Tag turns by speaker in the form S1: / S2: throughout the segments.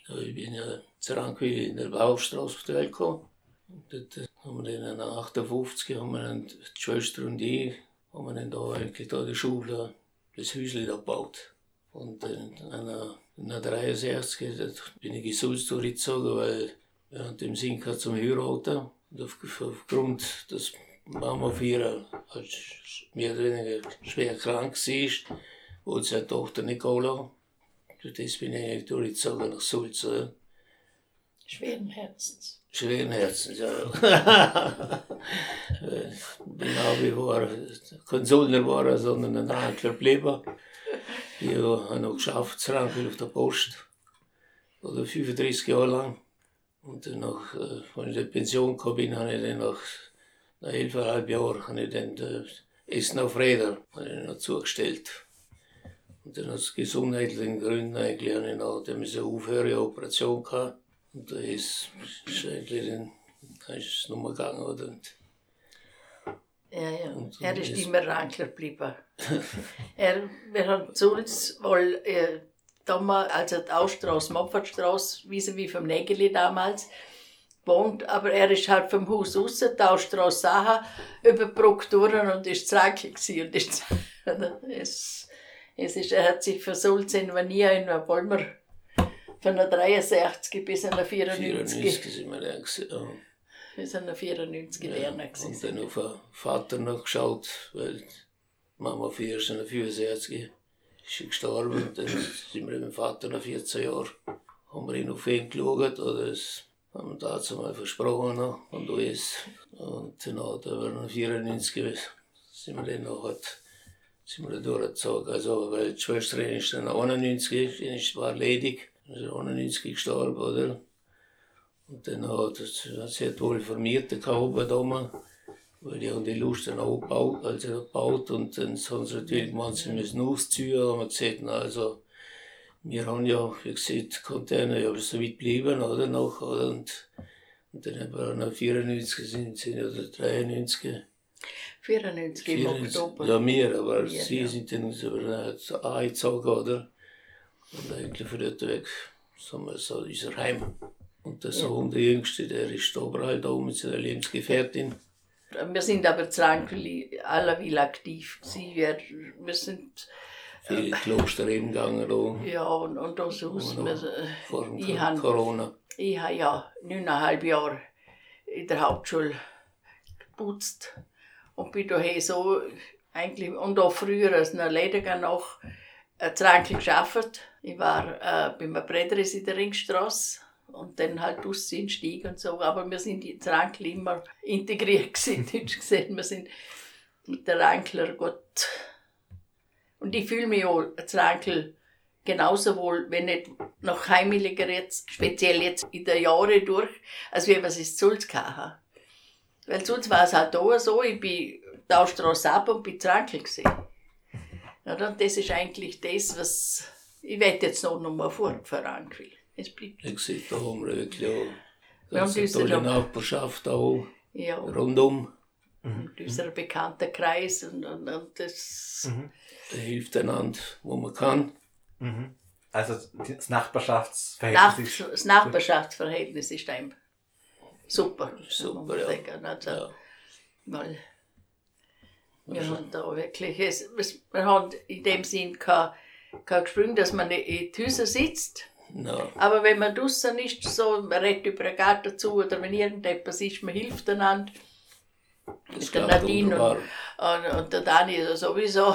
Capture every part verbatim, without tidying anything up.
S1: Ja, ich bin ja zu Rankwil in der Baustraße auf die Welt gekommen. Und dort haben wir dann achtundfünfzig, haben wir dann die Schwester und ich, haben wir dann da eigentlich da die Schule, das Häuschen da gebaut. Und dann neunzehnhundertdreiundsechzig bin ich in Sulz gezogen, weil wir hatten den Sinn gehabt zum Heiraten. Und auf, aufgrund, dass Mama von ihr halt mehr oder weniger schwer krank war, wollte seine Tochter nicht gehen lassen. Und das bin ich eigentlich durchgezogen nach Sulz. Oder?
S2: Schweren Herzens.
S1: Schweren Herzens, ja. Ich bin auch wie war, kein Söldner war, sondern ein Rankler geblieben. Ich habe noch geschafft, zu Rankwil auf der Post. Oder fünfunddreißig Jahre lang. Und dann nach, äh, als ich in die Pension gekommen bin, habe ich dann nach, nach elfeinhalb Jahren habe ich dann das Essen auf Räder noch zugestellt. Und dann aus gesundheitlichen Gründen eigentlich habe ich noch eine aufhörige Operation gehabt. Und da ist, ist eigentlich dann, dann ist es nicht mehr gegangen. Oder?
S2: Ja, ja.
S1: Und
S2: er ist
S1: ist
S2: immer Rankler geblieben. er, wir haben Sulz, weil äh, damals, also die Ausstraße, Mopfertstraße, wie vom Nägeli damals, gewohnt, aber er ist halt vom Haus raus, die Ausstraße Sachen überbrückt worden und ist Rankel gewesen. Und ist, es, es ist, er hat sich für Sulz in Vanier in Wolmer von der dreiundsechzig bis in der vierundneunzig.
S1: vierundneunzig sind wir dann gewesen, ja.
S2: Wir sind in der vierundneunzig lernen.
S1: Ja, und dann auf den Vater noch geschaut, weil die Mama von ihr ist in der fünfundsechzig ist sie gestorben. Und dann sind wir mit dem Vater nach vierzehn Jahren, haben wir ihn auf ihn geschaut, oder das haben wir dazu mal versprochen noch, und alles. Und dann hat er vierundneunzig sind wir dann noch halt, sind wir da durchgezogen. Also, weil die Schwester ist dann einundneunzig, die war ledig, ist einundneunzig gestorben, oder? Und dann hat sie hat wohl Vermieter gehabt, da, weil die haben die Lust dann auch gebaut, also gebaut. Und dann haben sie natürlich gemeint, sie müssen ausziehen. Da haben wir gesagt, na, also, wir haben ja, wie gesagt, Container, ja, so weit geblieben, oder, noch, oder? Und, und dann haben wir nach vierundneunzig sind sie, oder dreiundneunzig.
S2: vierundneunzig im Oktober.
S1: Ja, wir, aber
S2: wir,
S1: sie
S2: ja.
S1: sind dann so eingezogen, oder? Und eigentlich von dort weg, sagen wir so, unser Heim. Und der Sohn, der Jüngste, der ist überall da mit seiner Lebensgefährtin.
S2: Wir sind aber zu Rankwil allerweil aktiv gewesen. Wir, wir sind...
S1: Viele Kloster hingegangen da.
S2: Ja, und, und das Haus. Wir,
S1: Vor dem
S2: ich han,
S1: Corona.
S2: Ich habe ja neuneinhalb Jahre in der Hauptschule geputzt. Und bin daher so eigentlich, und auch früher als noch leider noch äh, zu Rankwil gearbeitet. Ich war äh, bei meiner Bredris in der Ringstraße. Und dann halt Busdienststieg und so. Aber wir sind in Rankwil immer integriert gewesen, gesehen. Wir sind mit der Rankler gut. Und ich fühle mich auch zu Rankwil genauso wohl, wenn nicht noch heimeliger jetzt, speziell jetzt in den Jahren durch, als wie wir es in Sulz hatten. Weil sonst war es halt auch so, ich bin die Straße ab und bin zu Rankwil gewesen. Ja, und das ist eigentlich das, was ich werde jetzt noch mal vor für Rankwil. Es bleibt.
S1: Ich sehe, da haben wir wirklich auch
S2: Wir haben
S1: eine tolle Nachbarschaft auch,
S2: ja,
S1: rundum.
S2: und unser bekannter Kreis und, und, und das.
S1: Mhm. Der hilft einander, wo man kann.
S3: Mhm. Also das Nachbarschaftsverhältnis
S2: Nach,
S3: ist...
S2: das Nachbarschaftsverhältnis ist einfach super.
S1: Super, ja.
S2: Sagen. Also,
S1: Ja.
S2: Weil wir haben da wirklich, es, es, wir haben in dem Sinn kein, kein Gespür, dass man in die Häuser sitzt.
S1: No.
S2: Aber wenn man draußen ist, so, man redet über den Garten zu oder wenn irgendetwas ist, man hilft einander.
S1: Das
S2: Der
S1: klappt
S2: Nadine
S1: wunderbar.
S2: und, und, und der Dani ist sowieso.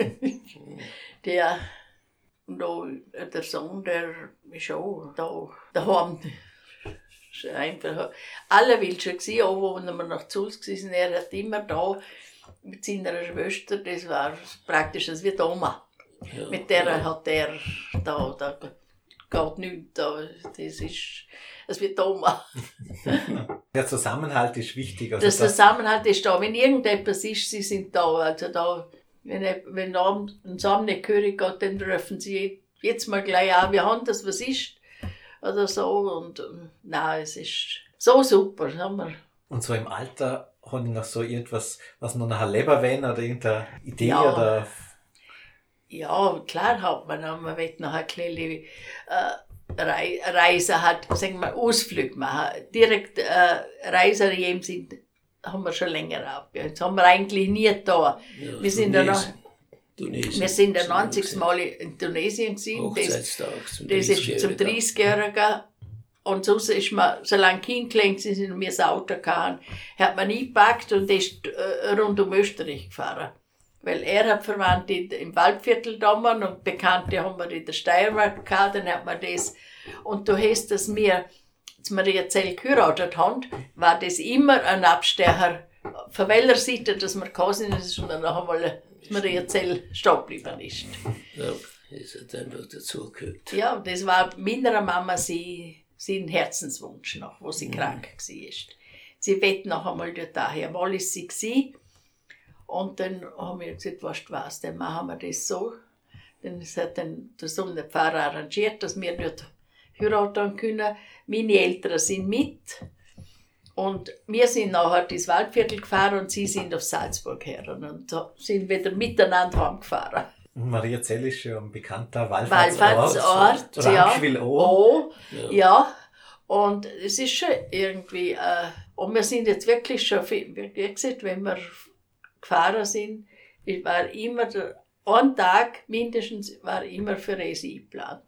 S2: der, und auch der Sohn, der ist auch da daheim. Einfach, alle will schon gewesen, auch wo wir nach Sulz waren, er hat immer da mit seiner Schwester, das war praktisch das wie die Oma.
S1: Ja,
S2: Mit der
S1: ja.
S2: hat er da, da geht nichts, da, das ist, das wird die Oma.
S3: Der Zusammenhalt ist wichtig. Also
S2: Der
S3: das,
S2: Zusammenhalt ist da, wenn irgendetwas ist, sie sind da, also da, wenn, wenn ein Samen nicht gehörig geht, dann rufen sie jetzt mal gleich an, wir haben das, was ist, oder so, und nein, es ist so super, haben wir.
S3: und so im Alter haben die noch so irgendwas, was noch nachher leben wollen oder irgendeine Idee
S2: Ja.
S3: oder...
S2: Ja, klar hat man, man will noch ein bisschen, äh, Rei Reise hat, sagen wir, Ausflug machen. Direkt äh, Reiseriem sind, haben wir schon länger abgehört. Jetzt haben wir eigentlich nie da.
S1: Ja,
S2: wir sind dann
S1: Tunesien.
S2: wir sind ein einziges Mal in Tunesien gewesen. Das, das ist zum dreißigjährigen. Und sonst ist man, solange Kind klein sind und wir das Auto hatten, hat man eingepackt und ist äh, rund um Österreich gefahren. Weil er hat Verwandte im Waldviertel damals und Bekannte haben wir in der Steiermark gehabt, dann hat man das. Und du hast, dass wir, als Maria Zell geheiratet haben, war das immer ein Abstecher, von welcher Seite, dass wir gekommen sind, und dann noch einmal, dass Maria Zell stehen geblieben ist.
S1: Ja, das hat einfach dazugehört.
S2: Ja, das war meiner Mama sie, sein Herzenswunsch noch, wo sie mhm. krank war. Sie wollte noch einmal dort daher. Mal ist sie gewesen. Und dann haben wir gesagt, weißt du was, dann machen wir das so. Dann hat dann der Sohn der Pfarrer arrangiert, dass wir dort heiraten können. Meine Eltern sind mit. Und wir sind nachher ins Waldviertel gefahren und sie sind auf Salzburg her. Und so sind wieder miteinander heimgefahren.
S3: Maria Zell ist ja ein bekannter Wallfahrtsort.
S2: Wallfahrtsort, ja.
S3: Oh.
S2: ja. Ja. Und es ist schon irgendwie, äh, und wir sind jetzt wirklich schon, viel, wie gesagt, wenn wir gefahren sind, war immer der, ein Tag mindestens war immer für Reise eingeplant.